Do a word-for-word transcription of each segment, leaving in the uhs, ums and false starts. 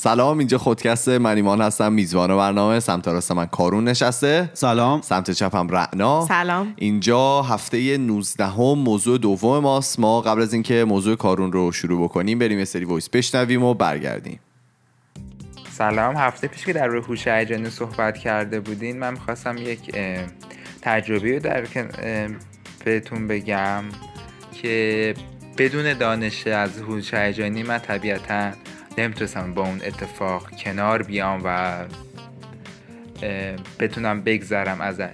سلام، اینجا خودکست من ایمان هستم، میزبان برنامه. سمت راست من کارون نشسته. سلام. سمت چپم رعنا. سلام. اینجا هفته نوزدهم موضوع دوم ماست. ما قبل از اینکه موضوع کارون رو شروع بکنیم بریم یه سری وایس بشنویم و برگردیم. سلام. هفته پیش که در روی هوش هیجانی صحبت کرده بودین، من می‌خواستم یک تجربه رو در بهتون بگم که بدون دانش از هوش هیجانی من طبیعتاً نمیتونستم با اون اتفاق کنار بیام و بتونم بگذرم ازش.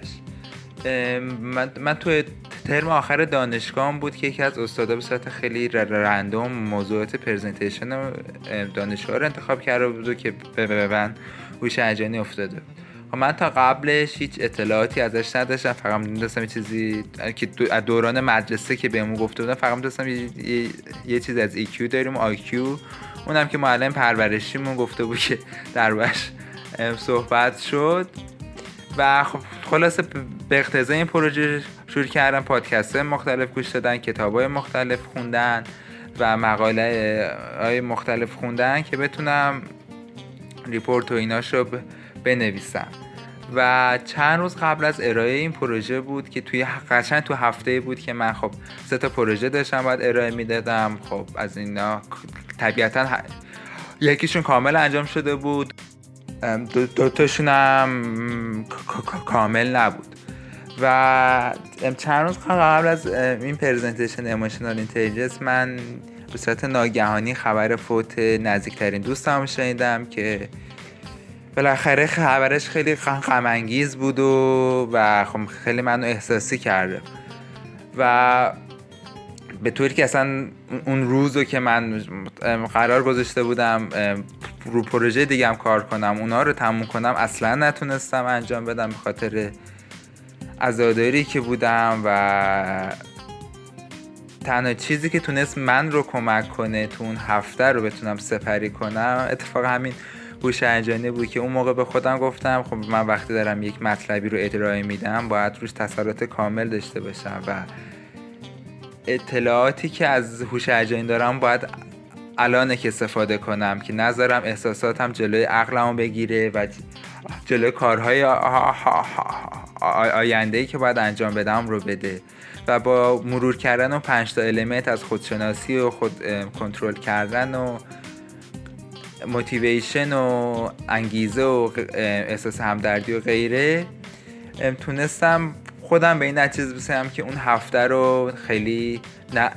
من, من توی ترم آخر دانشگاهم بود که یکی از استادا به صورت خیلی رندوم موضوعات پرزنتیشن دانشجوها رو انتخاب کرده بود و که به من هوش هیجانی افتاده. من تا قبلش هیچ اطلاعاتی ازش نداشتم، فقط می‌دونستم یه چیزی که از دوران مدرسه که بهمون گفته بودن، فقط می‌دونستم یه, یه, یه چیز از ای کیو داریم، آی کیو، اونم که معلم پرورشیمون گفته بود که دربارش صحبت شد. و خب خلاصه به اقتضای این پروژه شروع کردم پادکست‌های مختلف گوش دادن، کتاب‌های مختلف خوندن و مقاله‌های مختلف خوندن که بتونم ریپورت و ایناشو بنویسم. و چند روز قبل از ارائه این پروژه بود که توی قشنگ تو هفته بود که من خب سه تا پروژه داشتم باید ارائه میدادم. خب از اینا طبیعتاً یکیشون کامل انجام شده بود، دو, دو تاشون هم کامل نبود. و چند روز قبل از این پرزنتیشن ایموشنال اینتلیجنس من به صورت ناگهانی خبر فوت نزدیکترین دوستم شنیدم که بالاخره خبرش خیلی غم انگیز بود و و خب خیلی منو احساسی کرده. و به طوری که اصلا اون روزو که من قرار گذاشته بودم رو پروژه دیگه هم کار کنم، اونا رو تموم کنم، اصلا نتونستم انجام بدم به خاطر عزاداری که بودم. و تنها چیزی که تونست من رو کمک کنه تو اون هفته رو بتونم سپری کنم اتفاق همین هوش هیجانی بود که اون موقع به خودم گفتم خب من وقتی دارم یک مطلبی رو ارائه میدم باید روش تسلط کامل داشته باشم و اطلاعاتی که از هوش هیجانی دارم باید الانه که استفاده کنم که نذارم احساساتم جلوی عقلمو بگیره و جلوی کارهای آینده‌ای که باید انجام بدم رو بده. و با مرور کردن و پنج تا المنت از خودشناسی و خود کنترل کردن و موتیویشن و انگیزه و احساس همدردی و غیره تونستم خودم به این نتیجه برسم که اون هفته رو خیلی نه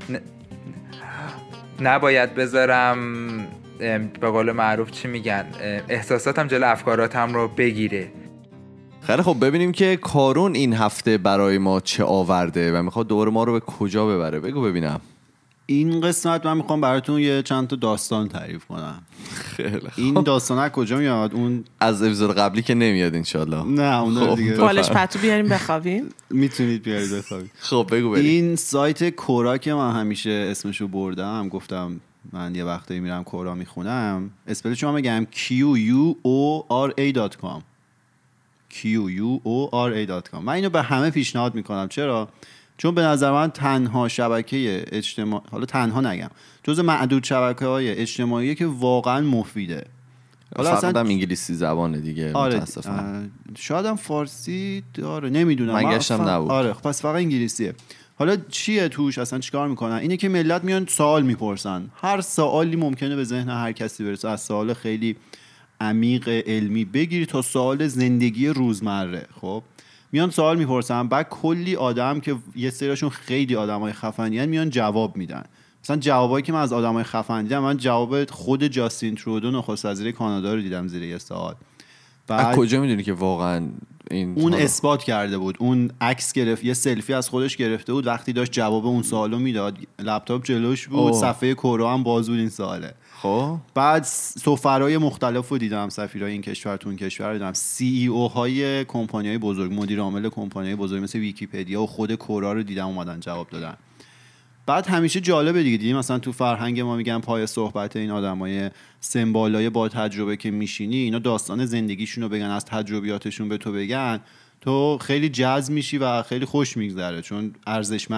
نباید بذارم به قول معروف چی میگن احساساتم جلو افکاراتم رو بگیره. خیلی خب، ببینیم که کارون این هفته برای ما چه آورده و میخواد دوباره ما رو به کجا ببره. بگو ببینم. این قسمت من میخوام براتون یه چند تا داستان تعریف کنم. خیلی خب. این داستان از کجا میاد؟ اون از اپیزود قبلی که نمیاد انشالله. نه اون دیگه بالش پتو بیاریم بخوابیم. میتونید بیارید بخوابید. خب بگو بریم. این سایت کورا که من همیشه اسمشو بردم، گفتم من یه وقتی میرم کورا میخونم، اسپلش رو میگم کیو یو او آر ای دات کام کیو یو او آر ای دات کام. من اینو به همه پیشنهاد میکنم. چرا؟ چون به نظر من تنها شبکه اجتماعی، حالا تنها نگم، جز معدود شبکه‌های اجتماعی که واقعا مفیده. حالا اصلا انگلیسی زبانه دیگه. آره متاسفم. شاید هم فارسی داره، نمیدونم. من گشتم نبود. آره پس فقط انگلیسیه. حالا چیه توش اصلا چیکار میکنن؟ اینه که ملت میان سوال میپرسن. هر سوالی ممکنه به ذهن هر کسی برسه، از سوال خیلی عمیق علمی بگیری تا سوال زندگی روزمره. خب میان سوال میپرسن، بعد کلی آدم که یه سریشون خیلی آدمای خفنی ان میان جواب میدن. مثلا جوابایی که من از آدمای خفن دیدم، من جواب خود جاستین ترودو نخست وزیر کانادا رو دیدم زیر یه سوال. بعد کجا میدونی که واقعا این اون اثبات کرده بود؟ اون عکس گرفت، یه سلفی از خودش گرفته بود وقتی داشت جواب اون سوالو میداد، لپتاپ جلوش بود، اوه. صفحه کورا هم باز بود این سواله. خب بعد سفرای مختلف رو دیدم، سفیرای این کشور تو اون کشور رو دیدم، سی ای او های کمپانی‌های بزرگ، مدیر عامل کمپانی‌های بزرگ مثل ویکی‌پدیا و خود کورا رو دیدم اومدن جواب دادن. بعد همیشه جالبه دیگه، دیدیم مثلا تو فرهنگ ما میگن پای صحبت این آدمای سمبالای با تجربه که میشینی، اینا داستان زندگیشون رو بگن، از تجربیاتشون به تو بگن، تو خیلی جذب میشی و خیلی خوش میگذره چون ارزشمنده.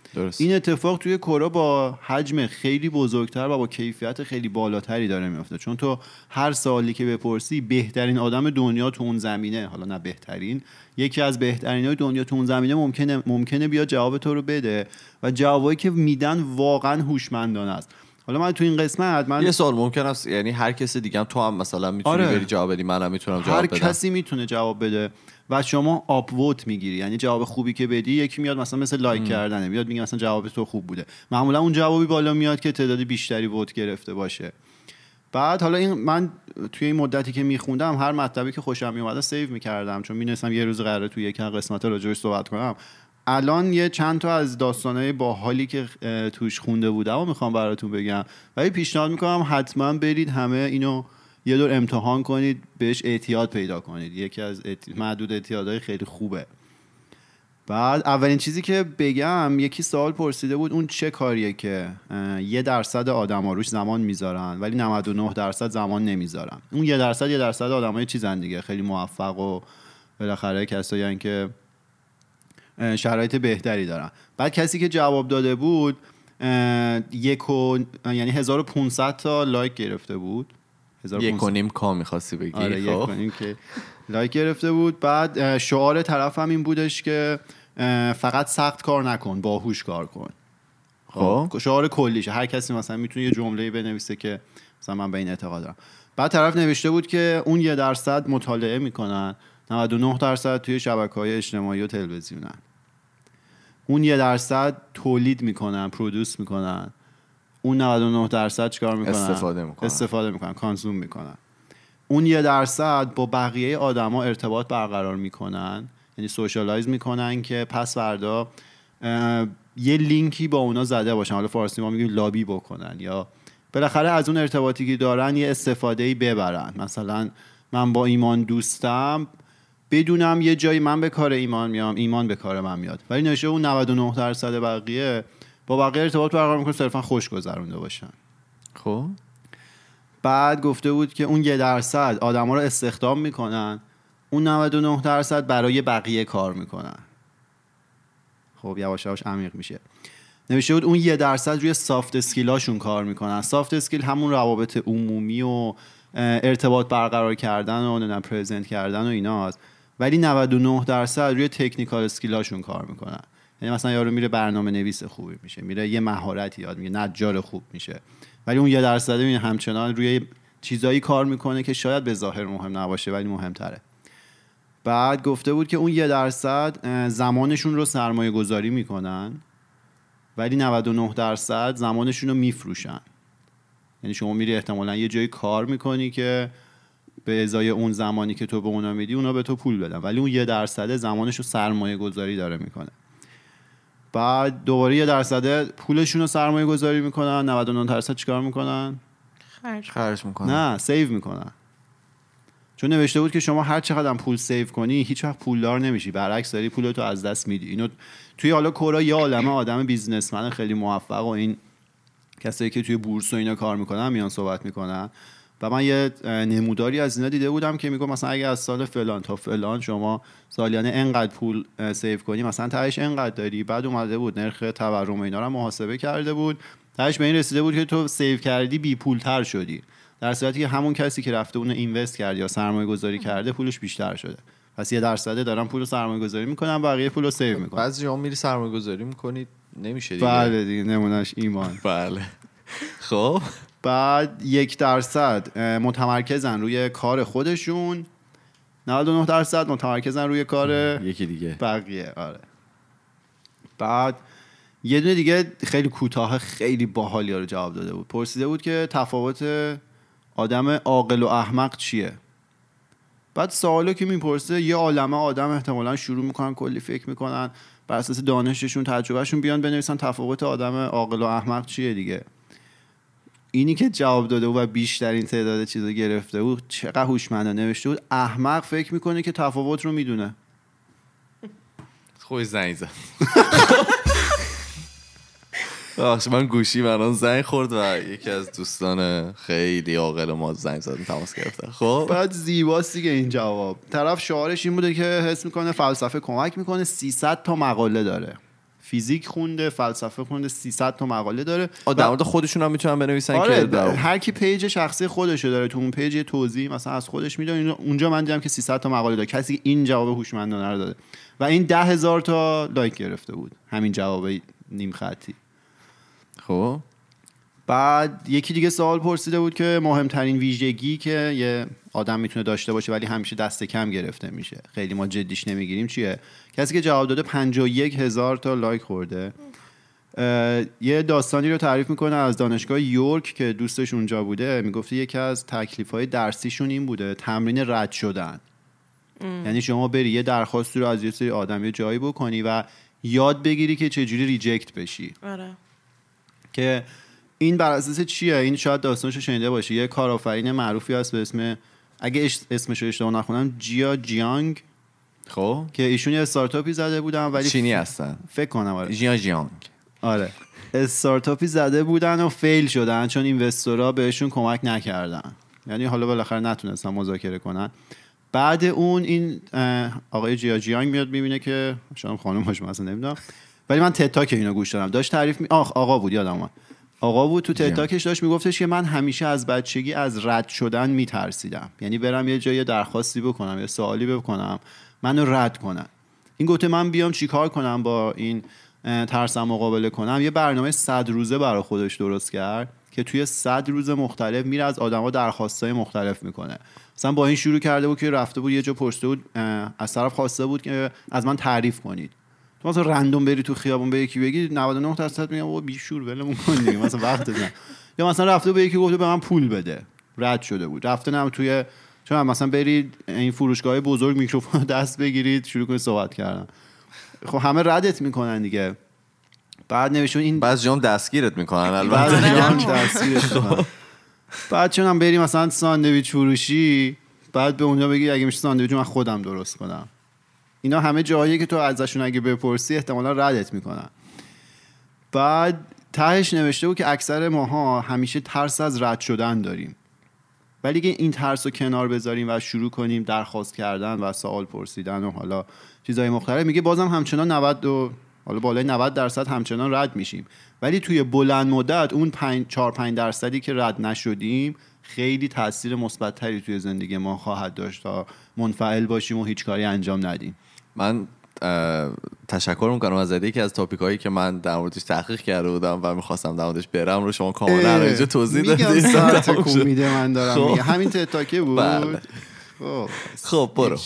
درست. این اتفاق توی کره با حجم خیلی بزرگتر و با کیفیت خیلی بالاتری داره میفته، چون تو هر سوالی که بپرسی بهترین آدم دنیا تو اون زمینه، حالا نه بهترین، یکی از بهترینای دنیا تو اون زمینه ممکنه ممکنه بیاد جواب تو رو بده و جوابایی که میدن واقعا هوشمندانه است. حالا من تو این قسمت من یه سوال ممکن است، یعنی هر کسی دیگه هم تو هم مثلا میتونی آره. بری جواب بدی، منم میتونم جواب هر بدم، کسی میتونه جواب بده و شما آپ ووت میگیری، یعنی جواب خوبی که بدی یکی میاد مثلا مثل لایک کردنه، میاد میگه مثلا جواب تو خوب بوده، معمولا اون جوابی بالا میاد که تعداد بیشتری ووت گرفته باشه. بعد حالا این من توی این مدتی که میخوندم هر مطلبی که خوشم میومد سیو میکردم، چون میدونستم یه روز قراره توی یک قسمت راجعش صحبت کنم. الان یه چند تا از داستانای باحالی که توش خونده بودم و میخوام براتون بگم، ولی پیشنهاد میکنم حتما برید همه اینو یه دور امتحان کنید، بهش اعتیاد پیدا کنید، یکی از اعتی... معدود اعتیادهای خیلی خوبه. بعد اولین چیزی که بگم، یکی سوال پرسیده بود اون چه کاریه که یه درصد آدما روش زمان میذارن ولی نود و نه درصد زمان نمیذارن. اون یه درصد یه درصد آدمای چیزن دیگه، خیلی موفق و بالاخره کسایی هستن که شرایط بهتری دارن. بعد کسی که جواب داده بود یک و یعنی هزار و پانصد تا لایک گرفته بود، یک و نیم کا می‌خواستی بگی. آره یک و نیم که لایک گرفته بود. بعد شعار طرف هم این بودش که فقط سخت کار نکن، باهوش کار کن. خب شعار کلیشه، هر کسی مثلا میتونه یه جمله‌ای بنویسه که مثلا من به این اعتقاد دارم. بعد طرف نوشته بود که اون یه درصد مطالعه میکنن، نود و نه درصد توی شبکه‌های اجتماعی و تلویزیونن. اون یه درصد تولید میکنن، پرودوس میکنن. اون نود و نه درصد چیکار میکنن؟ استفاده میکنن. استفاده میکنن، کانسوم میکنن. اون یه درصد با بقیه آدما ارتباط برقرار میکنن، یعنی سوشالایز میکنن که پس فردا یه لینکی با اونا زده باشن، حالا فارسی ما میگیم لابی بکنن، یا بالاخره از اون ارتباطی که دارن یه استفاده‌ای ببرن. مثلا من با ایمان دوستم، بدونم یه جایی من به کار ایمان میام، ایمان به کار من میاد، ولی نشه اون نود و نه درصد بقیه با بقیه ارتباط برقرار میکنن صرفا خوش گذرونده باشن. خب بعد گفته بود که اون یه درصد آدما رو استخدام میکنن، اون نود و نه درصد برای بقیه کار میکنن. خب یواش یواش عمیق میشه. نوشته بود اون یه درصد روی سافت اسکیلاشون کار میکنن. سافت اسکیل همون روابط عمومی و ارتباط برقرار کردن و نمیدونم پرزنت کردن و ایناست، ولی نود و نه درصد روی تکنیکال اسکیلاشون کار میکنن. یعنی مثلا یارو میره برنامه نویس خوبی میشه، میره یه مهارتی یاد میگیره، نجار خوب میشه، ولی اون یه درصد این همچنان روی چیزایی کار میکنه که شاید به ظاهر مهم نباشه ولی مهمتره. بعد گفته بود که اون یه درصد زمانشون رو سرمایه گذاری میکنن، ولی نود و نه درصد زمانشون رو میفروشن. یعنی شما میری احتمالاً یه جایی کار میکنی که به ازای اون زمانی که تو به اونا میدی اونا به تو پول بدن، ولی اون یه درصد زمانش رو سرمایه گذاری داره میکنه. بعد دوباره یه درصد پولشون رو سرمایه گذاری میکنن، نود و نه درصد چیکار میکنن؟ خرج خرج میکنن. نه، سیو میکنن. چون نوشته بود که شما هر چقدر پول سیو کنی هیچ وقت پولدار نمیشی، برعکس داری پولتو از دست میدی. اینو توی حالا کورا یه عالمه آدم بیزنسمن خیلی موفق و این کسایی که توی بورس و اینا کار میکنن میان صحبت میکنن و من یه نموداری از اینا دیده بودم که میگه مثلا اگه از سال فلان تا فلان شما سالیانه انقدر پول سیو کنی مثلا تهش انقدر داری. بعد اومده بود نرخ تورم اینا رو محاسبه کرده بود، تهش به این رسیده بود که تو سیو کردی بی پول تر شدی، در صورتی که همون کسی که رفته اونو اینوست کرد یا سرمایه گذاری کرده پولش بیشتر شده. پس یه درصد دارن پول رو سرمایه گذاری میکنن، بقیه پول رو سیو میکنن. بعضی جا میری سرمایه گذاری میکنی نمیشه دیگه. بله دیگه، نمونهش ایمان. بله. خب بعد یک درصد متمرکزن روی کار خودشون، نود و نه درصد متمرکزن روی کار یکی دیگه بقیه. آره. بعد یه دونه دیگه خیلی کوتاه خیلی باحالی رو جواب داده بود. پرسیده بود که تفاوت آدم عاقل و احمق چیه؟ بعد سوالو که میپرسه یه عالمه آدم احتمالاً شروع میکنن کلی فکر میکنن بر اساس دانششون تجربهشون بیان بنویسن تفاوت آدم عاقل و احمق چیه دیگه. اینی که جواب داده بود و بیشترین تعداد چیزا گرفته بود چقدر هوشمنده. نوشته بود احمق فکر میکنه که تفاوت رو میدونه. خوش زنگ زد. بخش من گوشی من زنگ خورد و یکی از دوستان خیلی عاقل ما زنگ زد تماس گرفتن. خب بعد زیباست دیگه این جواب. طرف شعارش این بوده که حس میکنه فلسفه کمک میکنه، سیصد تا مقاله داره فیزیک خونده، فلسفه خونده، سیصد تا مقاله داره. در مورد خودشون هم میتونن بنویسن آره که در... هر کی پیج شخصی خودشو داره، تو اون پیج یه توضیح مثلا از خودش میده. اونجا من دیدم که سیصد تا مقاله داره، کسی این جواب هوشمندانه رو داده و این ده هزار تا لایک گرفته بود، همین جواب نیم خطی. خب بعد یکی دیگه سوال پرسیده بود که مهمترین ویژگی که یه آدم میتونه داشته باشه ولی همیشه دست کم گرفته میشه، خیلی ما جدیش نمیگیریم، چیه؟ کسی که جواب داده پنجاه و یک هزار تا لایک خورده. یه داستانی رو تعریف میکنه از دانشگاه یورک که دوستش اونجا بوده. میگفته یکی از تکلیف‌های درسیشون این بوده، تمرین رد شدن. یعنی شما بری یه درخواستی رو از یه سری آدم یه جایی بکنی و یاد بگیری که چجوری ریجکت بشی. آره. که این بر اساس چیه؟ این شاید داستانشو شنیده باشی. یه کارآفرین معروفی هست به اسم، اگه اسمش رو اشتباه نخونم، جیا جیانگ. خب که ایشون یه استارتاپی زده بودن ولی چینی هستن فکر کنم. آره جیا جیانگ. آره استارتاپی زده بودن و فیل شدن چون اینوستورها بهشون کمک نکردن. یعنی حالا بالاخره نتونستن مذاکره کنن. بعد اون این آقای جیا جیانگ میاد میبینه که شاید خانم باشه مثلا نمیدونم، ولی من تد تاک اینو گوش دادم، داشت تعریف می آخ آقا بود یادم اومد آقا بود تو تد تاکش داشت میگفتش که من همیشه از بچگی از رد شدن میترسیدم. یعنی برم یه جای درخواستی بکنم، یه سوالی بکنم، منو رد کنن. این گفته من بیام چیکار کنم با این ترسم مقابله کنم. یه برنامه صد روزه برای خودش درست کرد که توی صد روز مختلف میره از آدما درخواستای مختلف میکنه. مثلا با این شروع کرده بود که رفته بود یه جا پرسیده بود، از طرف خواسته بود که از من تعریف کنید. تو مثلا رندوم بری تو خیابون به یکی بگی نود و نه درصد میگم بابا بیشور ولمون کن دیگه، مثلا وقت نه. یا مثلا رفته به یکی گفته به من پول بده، رد شده بود. رفته نم توی چون مثلا برید این فروشگاه بزرگ میکروفون دست بگیرید شروع کنید صحبت کردن، خب همه ردت میکنن دیگه. بعد نوشتون این بعضی جام دستگیرت میکنن البته. بعضی جام دستگیرت میکنن. بعد چون هم بری مثلا ساندویچ فروشی، بعد به اونجا بگی اگه میشه ساندویچ من خودم درست کنم. اینا همه جاییه که تو ازشون اگه بپرسی احتمالا ردت میکنن. بعد تهش نوشته بود که اکثر ماها همیشه ترس از رد شدن داریم، ولی اگه این ترس رو کنار بذاریم و شروع کنیم درخواست کردن و سوال پرسیدن و حالا چیزای مختلف، میگه بازم همچنان نود و حالا بالای نود درصد همچنان رد میشیم، ولی توی بلند مدت اون چهار پنج درصدی که رد نشدیم خیلی تاثیر مثبت‌تری توی زندگی ما خواهد داشت تا منفعل باشیم و هیچ کاری انجام ندیم. من تشکر میکنم از ایده که از تاپیکایی که من در موردش تحقیق کرده بودم و میخواستم در موردش برم رو شما کاملا اینجا توضیح دادید. میگم ساعت کمیده من دارم میگم همین تتاکه بود. بله. خب خب برو.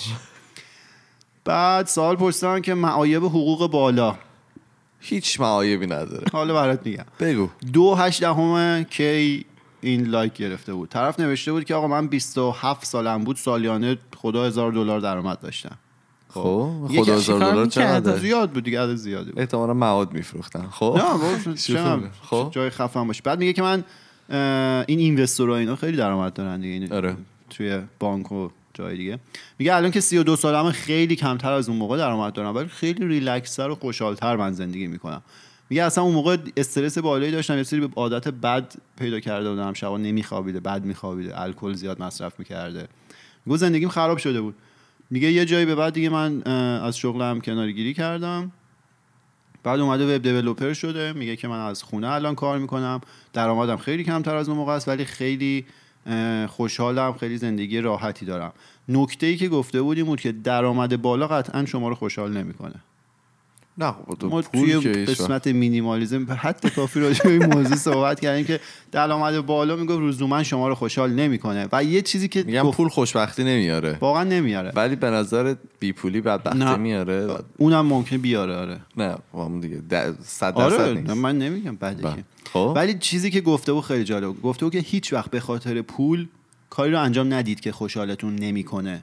بعد سوال پرسیدن که معایب حقوق بالا. هیچ معایبی نداره. حالا برات میگم. بگو. دو هشدهم کی این لایک گرفته بود. طرف نوشته بود که آقا من بیست و هفت سالم بود، سالیانه خدا هزار دلار درآمد داشتم. خب خدا هزار دلار چقدر؟ زیاد بود دیگه، عدد زیادی بود. احتمالاً مواد میفروختن. خب نه خب جای خفن باشه. بعد میگه که من این اینوستورها اینا خیلی درآمد دارن دیگه. آره. توی بانک و جای دیگه. میگه الان که سی و دو سالمه خیلی کمتر از اون موقع درآمد دارم، ولی خیلی ریلکس‌تر و خوشحال‌تر من زندگی میکنم. میگه اصلا اون موقع استرس بالایی داشتم، یه سری عادت بد پیدا کرده بودم، شبا نمیخوابیده، بد میخوابیده، الکل زیاد مصرف میکرده. میگه زندگیم خراب شده بود. میگه یه جایی به بعد دیگه من از شغلم کناره‌گیری کردم، بعد اومده وب دیولپر شده. میگه که من از خونه الان کار میکنم، درآمدم خیلی کمتر از اون موقع است، ولی خیلی خوشحالم، خیلی زندگی راحتی دارم. نکته‌ای که گفته بودیم بود که درآمد بالا قطعا شما رو خوشحال نمیکنه. نه ما توی قسمت مینیمالیسم حتی کافی راجع به این موضوع صحبت کردیم که درآمد بالا میگه لزوما شما رو خوشحال نمیکنه و یه چیزی که میگم گفت... پول خوشبختی نمیاره، واقعا نمیاره، ولی به نظر بی پولی بدبختی میاره. اونم ممکنه بیاره. آره نه همون دیگه صد درصد آره نیست. من نمیگم بده که خب ولی چیزی که گفته بود خیلی جالب. گفته بود که هیچ وقت به خاطر پول کاری رو انجام ندید که خوشحالتون نمیکنه.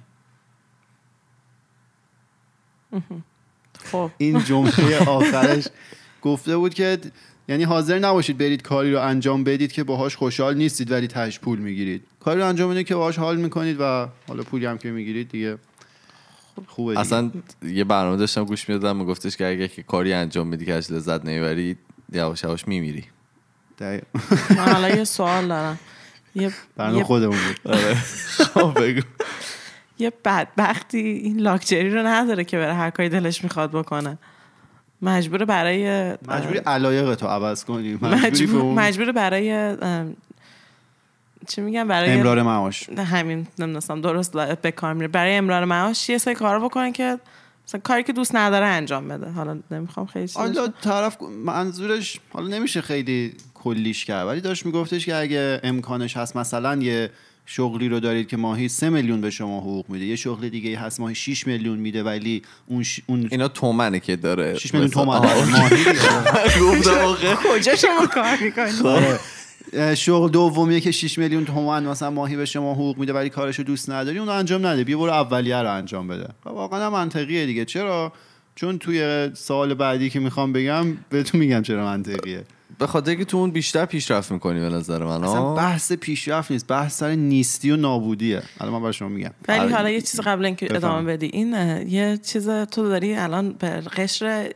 خب این جمله آخرش گفته بود که یعنی حاضر نباشید برید کاری رو انجام بدید که باهاش خوشحال نیستید ولی تهش پول میگیرید. کاری رو انجام بدید که باهاش حال میکنید و حالا پولی هم که میگیرید دیگه خوبه دیگه. اصلا یه برنامه داشتم گوش میدادم میگفتش که اگه که کاری انجام بدی که ازش لذت نمیبری یواش یواش میمیری. من حالا یه سوال دارم. یه برنامه خودمون بود. آره خب بگو. یه بدبختی این لاکچری رو نداره که بره هر کاری دلش میخواد بکنه. مجبور برای مجبوری علایق تو عوض کنی، مجبور مجبور برای چی میگم برای امرار معاش، همین نمیدونم درست به کار میره، برای امرار معاش یه سری کارا بکنن که مثلا کاری که دوست نداره انجام بده. حالا نمیخوام خیلی چیزا حالا طرف منظورش حالا نمیشه خیلی کلیش کرد، ولی داشت میگفتش که اگه امکانش هست مثلا یه شغلی رو دارید که ماهی سه میلیون به شما حقوق میده، یه شغل دیگه هست ماهی شش میلیون میده ولی اون ش... اون اینا تومنه که داره شش میلیون تومن ماهی کجا شما کار میکنید؟ شغل دومیه که شش میلیون تومان مثلا ماهی به شما حقوق میده ولی کارشو دوست نداری، اون رو انجام نده، بیا برو اولیه رو انجام بده. واقعا منطقیه دیگه. چرا؟ چون توی سوال بعدی که میخوام بگم بهتون میگم چرا منطقیه. به خاطر که تو اون بیشتر پیشرفت میکنی به نظر من. اصلا بحث پیشرفت نیست، بحث سر نیستی و نابودیه. الان من برای شما میگم. ولی حالا یه چیز قبل اینکه ادامه بدی، این یه چیز تو داری الان به قشر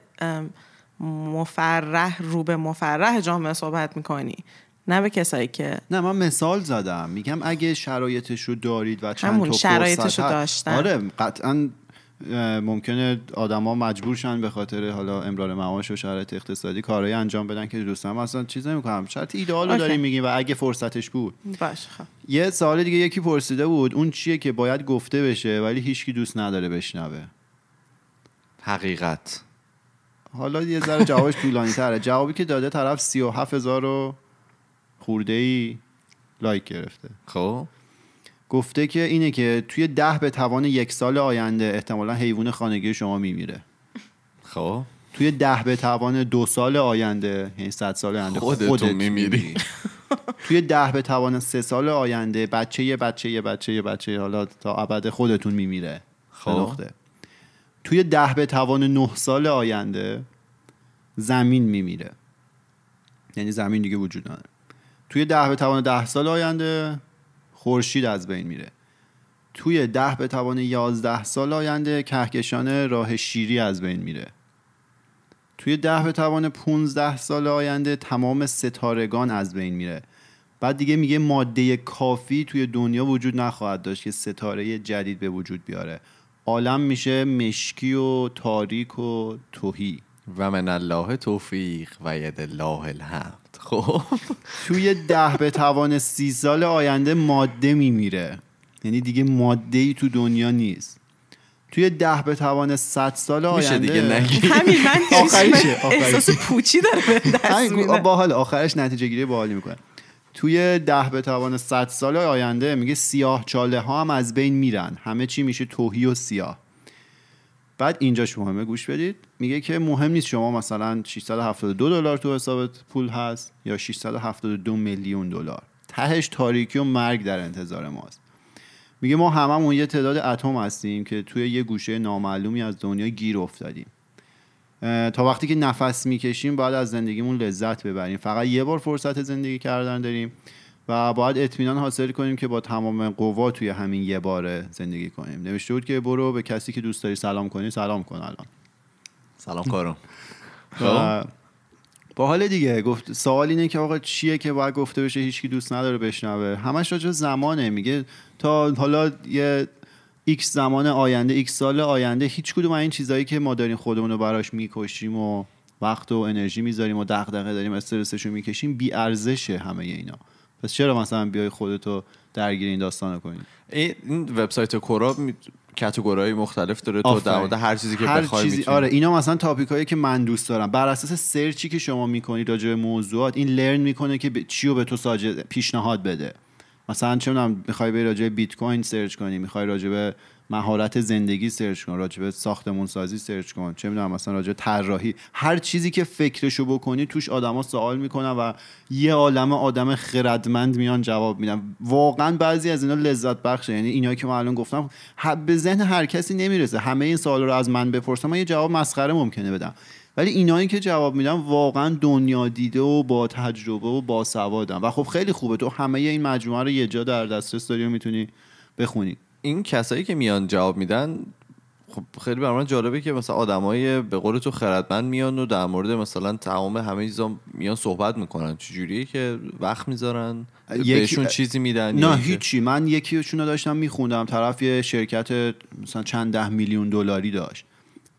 مفرح رو به مفرح جامعه صحبت میکنی، نه به کسایی که نه. من مثال زدم، میگم اگه شرایطش رو دارید و چند همون تا شرایطش رو داشتن، آره قطعاً ممکنه آدما مجبور شن به خاطر حالا امرار معاش و شرایط اقتصادی کارهای انجام بدن که دوست دارم. اصلا چیز نمی‌کنم، شرط ایدئال رو داریم میگیم و اگه فرصتش بود. باشه. خب یه سوال دیگه یکی پرسیده بود، اون چیه که باید گفته بشه ولی هیچکی دوست نداره بشنوه؟ حقیقت. حالا یه ذره جوابش طولانی‌تره. جوابی که داده طرف سی و هفت هزار و خورده‌ای لایک گرفته. خب گفته که اینه که توی ده به توان یک سال آینده احتمالاً حیوان خانگی شما میمیره. خب توی ده به توان دو سال آینده، یعنی صد سال آینده خودت, خودت میمیری. توی ده به توان سه سال آینده بچه یه بچه یه بچه یه بچه حالا تا ابد خودتون میمیره. خب توی ده به توان نه سال آینده زمین میمیره، یعنی زمین دیگه وجود نداره. توی ده به توان ده سال آینده خورشید از بین میره. توی ده به توان یازده سال آینده کهکشان راه شیری از بین میره. توی ده به توان پونزده سال آینده تمام ستارگان از بین میره. بعد دیگه میگه ماده کافی توی دنیا وجود نخواهد داشت که ستاره جدید به وجود بیاره. عالم میشه مشکی و تاریک و تهی. و من الله توفیق و ید الله الحمد. خب توی ده به توان سی سال آینده ماده میمیره، یعنی دیگه ماده‌ای تو دنیا نیست. توی ده به توان صد سال آینده میشه دیگه نگی. همین من آخریشه احساس پوچی داره به دست میده. باحال آخرش نتیجه گیری باحالی میکنه. توی ده به توان صد سال آینده میگه سیاه چاله ها هم از بین میرن، همه چی میشه تهی و سیاه. بعد اینجاش مهمه گوش بدید، میگه که مهم نیست شما مثلا ششصد و هفتاد و دو دلار تو حسابت پول هست یا ششصد و هفتاد و دو میلیون دلار، تهش تاریکی و مرگ در انتظار ماست. میگه ما هممون یه تعداد اتم هستیم که توی یه گوشه نامعلومی از دنیا گیر افتادیم. تا وقتی که نفس میکشیم باید از زندگیمون لذت ببریم. فقط یه بار فرصت زندگی کردن داریم و باید اطمینان حاصل کنیم که با تمام قوا توی همین یه بار زندگی کنیم. نوشته بود که برو به کسی که دوست داری سلام کنی سلام کن الان. سلام کارم. با حال دیگه گفت سوال اینه که آقا چیه که باید گفته بشه هیچکی دوست نداره بشنوه؟ همش راجع زمانه. میگه تا حالا یه ایکس زمان آینده، ایکس سال آینده، هیچ کدوم این چیزایی که ما داریم خودمون رو براش میکشیم و وقت و انرژی میذاریم و دغدغه داریم استرسشو میکشیم بی ارزشه همه اینا. پس چرا مثلا بیای خودتو درگیر این داستانو کنی؟ این وبسایت کورا کاتگوری‌های مختلف داره، تو در مورد هر چیزی که بخوای میتونی. آره اینا مثلا تاپیکایی که من دوست دارم، بر اساس سرچی که شما میکنید راجع به موضوعات این لرن میکنه که ب... چی رو به تو ساجد پیشنهاد بده. مثلا چه میدونم میخوای به راجع به بیت کوین سرچ کنی، میخوای راجع به مهارت زندگی سرچ کن، راجع به ساختمون سازی سرچ کن، چه میدونم مثلا راجع به طراحی، هر چیزی که فکرشو بکنی توش آدما سوال میکنن و یه عالمه آدم خردمند میان جواب میدن. واقعا بعضی از اینا لذت بخشه. یعنی اینایی که من الان گفتم به ذهن هر کسی نمیرسه. همه این سوالا رو از من بپرسم من یه جواب مسخره ممکنه بدم، ولی اینایی که جواب میدم واقعا دنیا دیده و با تجربه و با سوادن و خب خیلی خوبه. تو همه این مجموعه رو یه جا در دسترس داری و میتونی بخونی. این کسایی که میان جواب میدن خب خیلی برای من جالبه که مثلا آدمای به قول تو خردمند میان و در مورد مثلا تمام همه چیزا میان صحبت میکنن. چجوریه که وقت میذارن بهشون چیزی میدن؟ نه هیچی. من یکیشون رو داشتم میخوندم، طرف یه شرکت مثلا چند ده میلیون دلاری داشت،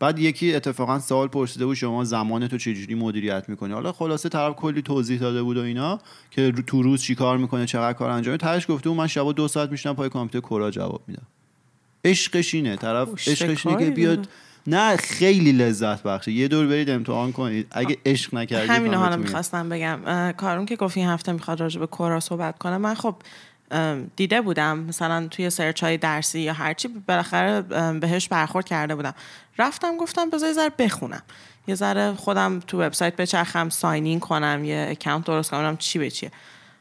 بعد یکی اتفاقا سوال پرسیده بود شما زمان تو چجوری مدیریت میکنی. حالا خلاصه طرف کلی توضیح داده بود و اینا که تو روز چی کار میکنه، چقدر کار انجام میده. تهش گفته بود من شبا دو ساعت میشینم پای کامپیوتر کورا جواب میدم. عشقش اینه، طرف عشقش اینه که بیاد. نه خیلی لذت بخشه. یه دور برید امتحان کنید اگه عشق نکردید. همین حالا میخواستم بگم کارون که گفت این هفته میخواد راجع به کورا صحبت کنه. من خب دیده بودم مثلا توی سرچ های درسی یا هرچی بالاخره بهش برخورد کرده بودم. رفتم گفتم بذار یه ذره بخونم، یه ذره خودم تو وبسایت بچرخم، ساین این کنم، یه اکانت درست کنم، چی به چیه.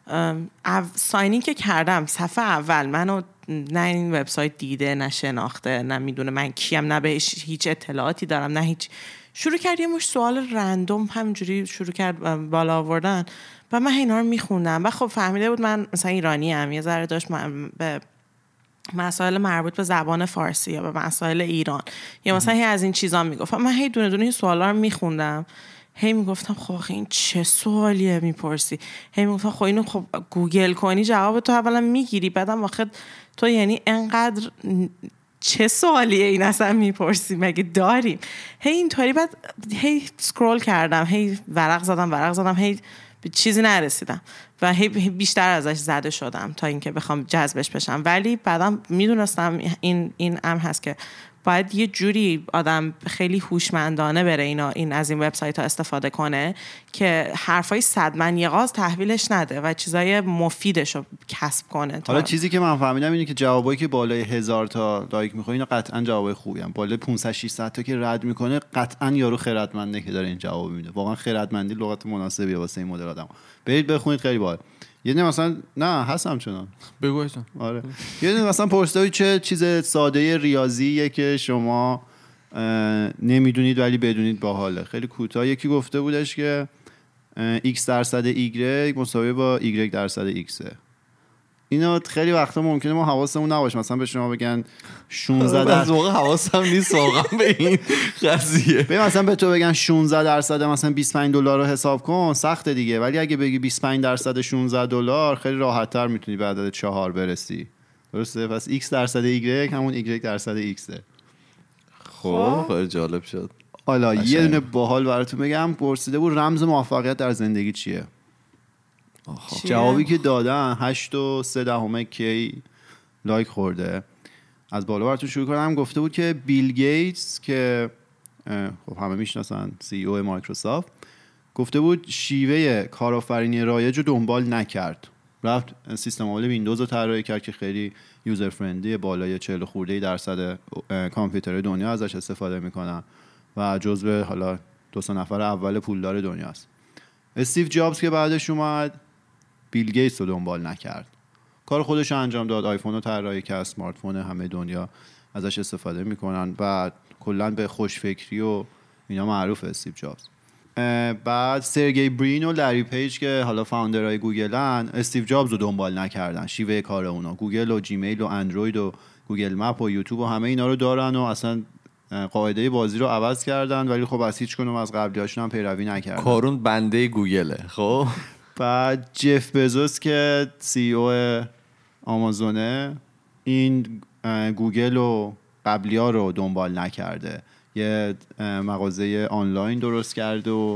ساین این که کردم صفحه اول منو نه این وبسایت دیده، نه شناخته، نه میدونه من کیم، نه بهش هیچ اطلاعاتی دارم، نه هیچ. شروع کرد یه مش سوال رندوم همینجوری شروع کرد بالا آوردن و من اینا رو میخوندم و خب فهمیده بود من مثلا ایرانی ام، یه ذره داشت به مسائل مربوط به زبان فارسی یا به مسائل ایران یا مثلا هی از این چیزا میگفت. من هی دونه دونه این سوالا رو میخوندم، هی میگفتم خب این چه سوالیه میپرسی، هی میگفتم خب اینو خب گوگل کنی جواب تو اولا میگیری، بعدم واخد تو یعنی انقدر چه سوالیه این اصلا میپرسی، مگه داریم؟ هی اینطوری بعد هی سکرول کردم، هی ورق زدم ورق زدم هی به چیزی نرسیدم و هی بیشتر ازش زده شدم تا اینکه بخوام جذبش بشم. ولی بعدم میدونستم این این امر هست که باید یه جوری آدم خیلی هوشمندانه بره اینا این از این وبسایت ها استفاده کنه که حرفای صد من یغاز تحویلش نده و چیزای مفیدش رو کسب کنه. حالا چیزی که من فهمیدم اینه که جوابایی که بالای هزار تا لایک میخوره اینا قطعا جوابای خوبی ان. بالای پانصد ششصد تا که رد میکنه قطعا یارو خردمنده که داره این جواب میده. واقعا خردمندی لغت مناسبیه واسه این مدل آدم. برید بخونید خیلی باحال. یه نه مثلا نه هستم چنان بگو اصلا آره یه نه مثلا پرسیده چه چیز ساده ریاضیه که شما نمیدونید ولی بدونید باحاله. خیلی کوتاه یکی گفته بودش که x درصد y مساوی با y درصد x. اینا خیلی وقتا ممکنه ما حواسمون نباشه، مثلا به شما بگن شانزده درصد، از موقع حواسم نیست واقعا به این قضیه. ببین مثلا به تو بگن شانزده درصد مثلا بیست و پنج دلار رو حساب کن، سخته دیگه. ولی اگه بگی بیست و پنج درصد شانزده دلار خیلی راحت‌تر میتونی به عدد چهار برسی. درسته؟ پس x درصد y همون y درصد x. خب خیلی جالب شد. حالا یه دونه باحال براتون بگم. پرسیده بود رمز موفقیت در زندگی چیه؟ چیه؟ جوابی که دادن هشت و سه دهم کی لایک خورده. از بالا براتون شروع کنم. گفته بود که بیل گیتس که خب همه میشناسن سی ای او مایکروسافت، گفته بود شیوه کارآفرینی رایج رو دنبال نکرد، رفت سیستم عامل ویندوز رو طراحی کرد که خیلی یوزر فرندلی، بالای چهل خورده درصد کامپیوترهای دنیا ازش استفاده میکنن و جزو حالا دو سه نفر اول پولدار دنیاست. استیو جابز که بعدش اومد بیل گیتس رو دنبال نکرد، کار خودش انجام داد، آیفون رو طراحی کرد، اسمارت فون همه دنیا ازش استفاده میکنن و کلا به خوشفکری و اینا معروف استیو جابز. بعد سرگی برین و لری پیج که حالا فاوندرهای گوگلن، استیو جابز رو دنبال نکردن، شیوه کار اونا. گوگل و جیمیل و اندروید و گوگل مپ و یوتیوب و همه اینا رو دارن و اصلا قاعده بازی رو عوض کردن، ولی خب از هیچ کنم از قبلیاشون هم پیروی نکردن. کارون بنده گوگله. خب بعد جف بزوس که سی ای او آمازونه، این گوگل و قبلی‌ها رو دنبال نکرده، یه مغازه آنلاین درست کرده و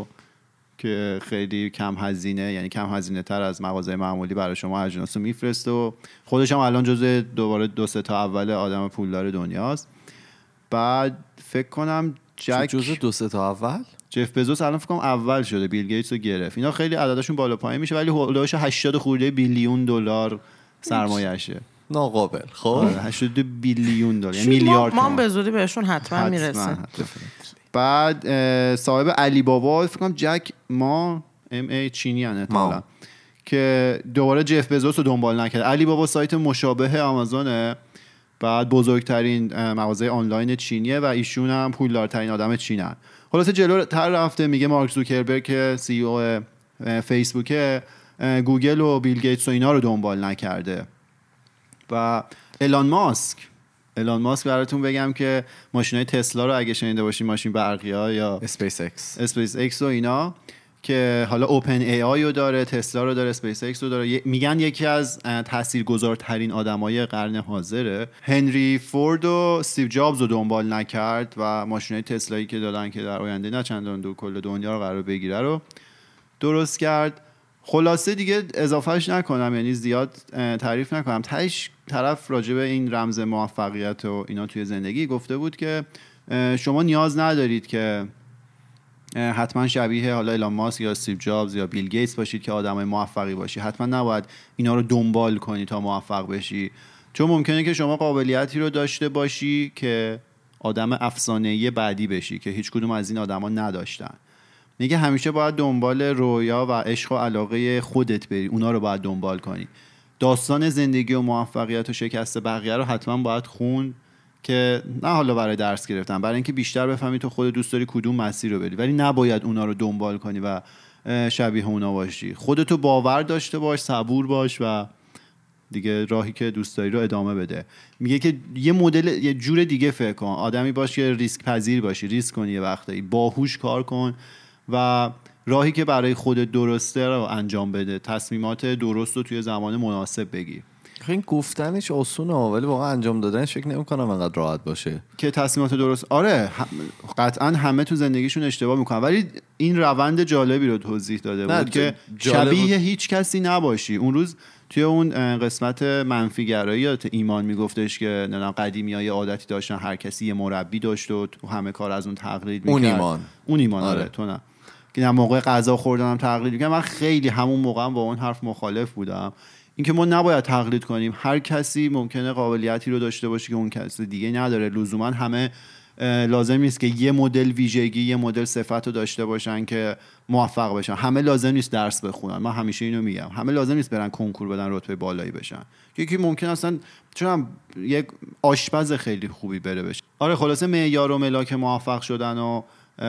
که خیلی کم هزینه، یعنی کم هزینه تر از مغازه معمولی برای شما اجناس رو میفرسته و خودش هم الان جزو دوباره دو سه تا اول آدم پولدار دنیاست. بعد فکر کنم جک جزو دو سه تا اول جف بزوس الان فکر کنم اول شده، بیل گیتس رو گرفت. اینا خیلی عددشون بالا پایین میشه ولی هولوش هشتاد خورده بیلیون دلار سرمایه‌شه. ناقابل. خب آره هشتاد بیلیون دلار، یعنی میلیارد ما تومان. به زودی بهشون حتما, حتما میرسه. بعد صاحب علی بابا فکر کنم جک ما ام ای چینی ان احتمالاً که دوباره جف بزوس رو دنبال نکرد. علی بابا سایت مشابه آمازونه، بعد بزرگترین مغازه آنلاین چینیه و ایشون هم پولدارترین آدم چینن. خلاصه جلوتر رفته میگه مارک زوکربرگ که سی ای او فیسبوک گوگل و بیل گیتس و اینا رو دنبال نکرده. و ایلان ماسک ایلان ماسک براتون بگم که ماشینای تسلا رو اگه شنیده باشین، ماشین برقی ها یا اسپیس ایکس اسپیس ایکس و اینا، که حالا اوپن ای آی رو داره، تسلا رو داره، اسپیس ایکس رو داره. میگن یکی از تاثیرگذارترین آدمای قرن حاضره. هنری فورد و استیو جابز رو دنبال نکرد و ماشینای تسلایی که دادن که در آینده نه چندان دو کل دنیا رو قرار بگیره رو درست کرد. خلاصه دیگه اضافهش نکنم، یعنی زیاد تعریف نکنم. تهش طرف راجع به این رمز موفقیت و اینا توی زندگی گفته بود که شما نیاز ندارید که حتما شبیه حالا ایلان ماسک یا استیو جابز یا بیل گیتس باشید که آدمای موفقی باشی. حتما نباید اینا رو دنبال کنی تا موفق بشی، چون ممکنه که شما قابلیتی رو داشته باشی که آدم افسانه‌ای بعدی بشی که هیچ کدوم از این آدما نداشتن. میگه همیشه باید دنبال رویا و عشق و علاقه خودت بری، اونا رو باید دنبال کنی. داستان زندگی و موفقیت و شکست بقیه رو حتما باید خون، که نه حالا برای درس گرفتن، برای اینکه بیشتر بفهمی تو خود دوست داری کدوم مسیر رو بری، ولی نباید اونا رو دنبال کنی و شبیه اونا باشی. خودتو باور داشته باش، صبور باش و دیگه راهی که دوست داری رو ادامه بده. میگه که یه مدل یه جور دیگه فکر کن، آدمی باش که ریسک پذیر باشی، ریسک کنی یه وقتایی، باهوش کار کن و راهی که برای خودت درسته رو انجام بده، تصمیمات درست رو توی زمان مناسب بگیر. این گفتنش آسونه ولی واقعا انجام دادنش فکر نمی‌کنم انقدر راحت باشه که تصمیمات درست. آره قطعا همه تو زندگیشون اشتباه میکنن، ولی این روند جالبی رو توضیح داده بود که شبیه هیچ کسی نباشی. اون روز توی اون قسمت منفیگرایی یا ایمان میگفتش که نه قدیمی‌ها عادتی داشتن هر کسی یه مربی داشت و تو همه کار از اون تقلید میکرد. اون ایمان اون ایمان آره, آره تو نه که نه موقع غذا خوردنم تقلید میکرد. من خیلی همون موقعم با اون حرف مخالف بودم، اینکه ما نباید تقلید کنیم. هر کسی ممکنه قابلیتی رو داشته باشه که اون کسی دیگه نداره. لزوما همه لازم نیست که یه مدل ویژگی، یه مدل صفت رو داشته باشن که موفق بشن. همه لازم نیست درس بخونن، من همیشه اینو میگم. همه لازم نیست برن کنکور بدن رتبه بالایی بشن. یکی ممکن اصلا چون یک آشپز خیلی خوبی بره بشه. آره خلاصه معیار و ملاک موفق شدن و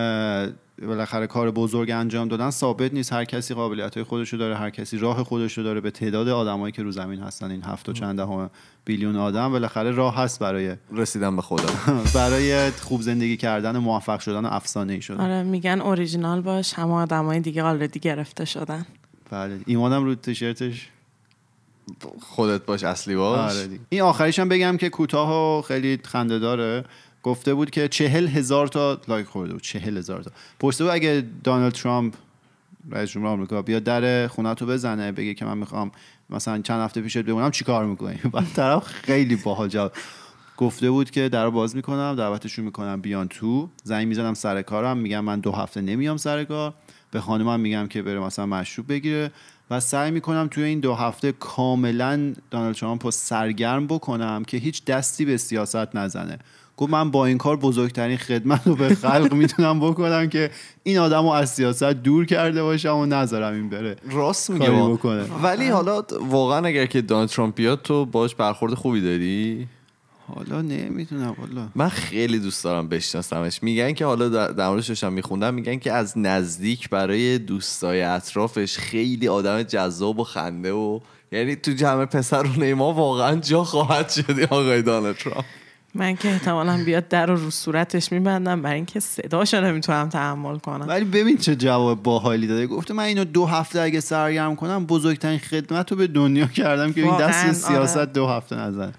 بالاخره کار بزرگ انجام دادن ثابت نیست. هر کسی قابلیت‌های خودشو داره، هر کسی راه خودشو داره. به تعداد آدمایی که رو زمین هستن، این هفت و چند دهم بیلیون آدم، بالاخره راه هست برای رسیدن به خدا، برای خوب زندگی کردن، موفق شدن و افسانه‌ای شدن. آره میگن اوریجینال باش، همه آدمای دیگه آلردی گرفته شدن. بله ایمانم رو تیشرتش خودت باش اصلی باش. آره این آخریش هم بگم که کوتاه و خیلی خنده‌داره. گفته بود که چهل هزار تا لایک خورده بود. چهل هزار تا پرسیده بود اگه دونالد ترامپ رئیس جمهور آمریکا بیاد در خونه‌تو بزنه بگه که من میخوام مثلا چند هفته پیشت بمونم چیکار میکنی؟ بعد طرف خیلی باحال جواب گفته بود که درو باز میکنم، دعوتشون میکنم بیان تو، زنگ میزنم سر کارم، میگم من دو هفته نمیام سر کار، به خانمم میگم که بره مثلا مشروب بگیره و سعی میکنم توی این دو هفته کاملا دونالد ترامپ رو سرگرم بکنم که هیچ دستی به سیاست نزنه. گفت من با این کار بزرگترین خدمت رو به خلق میتونم بکنم که این آدم رو از سیاست دور کرده باشم و نذارم این بره. راست میگه بکنه. ولی حالا واقعا اگر که دونالد ترامپ بیاد تو باش برخورد خوبی داری؟ حالا نمیدونم والا. من خیلی دوست دارم بشناسمش. میگن که حالا در موردش داشتم میخوندم، میگن که از نزدیک برای دوستای اطرافش خیلی آدم جذاب و خنده و یعنی تو جمع پسرونه ما واقعا جا خواهد شدی آقای دونالد ترامپ. من که احتمالاً بیاد در رو رو صورتش میبندم برای اینکه صداشو نمیتونم تحمل کنم. ولی ببین چه جواب باحالی داده. گفته من اینو دو هفته اگه سرگرم کنم بزرگترین خدمت رو به دنیا کردم که این دست سیاست آره. دو هفته نزن.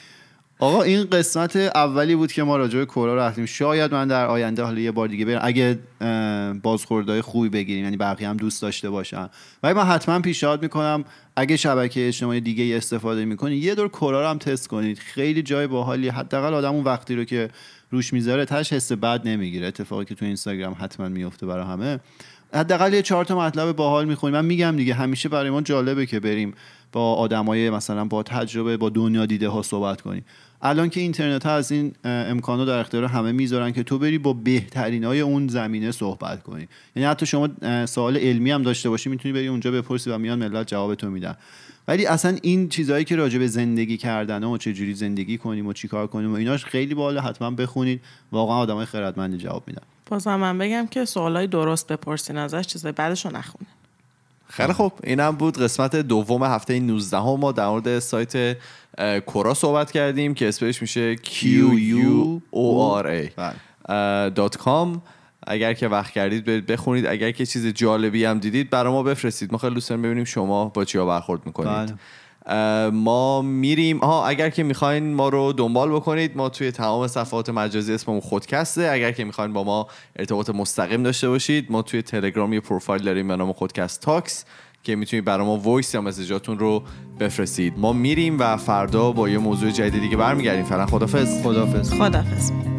آقا این قسمت اولی بود که ما راجع به کورا رفتیم. شاید من در آینده حالا یه بار دیگه برم اگه بازخوردهای خوبی بگیریم، یعنی بقیه هم دوست داشته باشن. ولی من حتما پیشنهاد میکنم اگه شبکه اجتماعی دیگه استفاده میکنید یه دور کورا رو هم تست کنید. خیلی جای باحالی، حداقل آدم اون وقتی رو که روش میذاره تاش حس بد نمیگیره. اتفاقی که تو اینستاگرام حتما میفته برای همه. حداقل یه چهار تا مطلب باحال میخونیم. من میگم دیگه همیشه برای ما جالبه که بریم با آدمای مثلا با تجربه، با دنیا دیده ها صحبت کنیم. الان که اینترنت ها از این امکانو در اختیار همه میذارن که تو بری با بهترینای اون زمینه صحبت کنی. یعنی حتی شما سوال علمی هم داشته باشی میتونی بری اونجا بپرسی و میان ملت جواب تو میدن. ولی اصلا این چیزایی که راجع به زندگی کردن و چه جوری زندگی کنیم و چیکار کنیم و ایناش خیلی باحاله. حتما بخونید، واقعا آدمای خردمندی جواب میدن. بازم من بگم که سوالای درست بپرسین ازش، چیزای بعدشو نخونین. خیلی خوب، اینم بود قسمت دوم هفته نوزدهم ما در مورد سایت کورا صحبت کردیم که اسمش میشه کیو یو او آر ای دات کام. اگر که وقت کردید برید بخونید. اگر که چیز جالبی هم دیدید برای ما بفرستید، ما خیلی دوست داریم ببینیم شما با چیا برخورد میکنید. ما میریم ها اگر که میخواین ما رو دنبال بکنید، ما توی تمام صفحات مجازی اسممون خودکسته. اگر که میخواین با ما ارتباط مستقیم داشته باشید، ما توی تلگرام یه پروفایل داریم به نام خودکست تاکس که میتونید برای ما وایس یا مسیجاتون رو بفرستید. ما میریم و فردا با یه موضوع جدیدی دیگه برمیگردیم. فعلا خدافظ. خدافظ. خدافظ.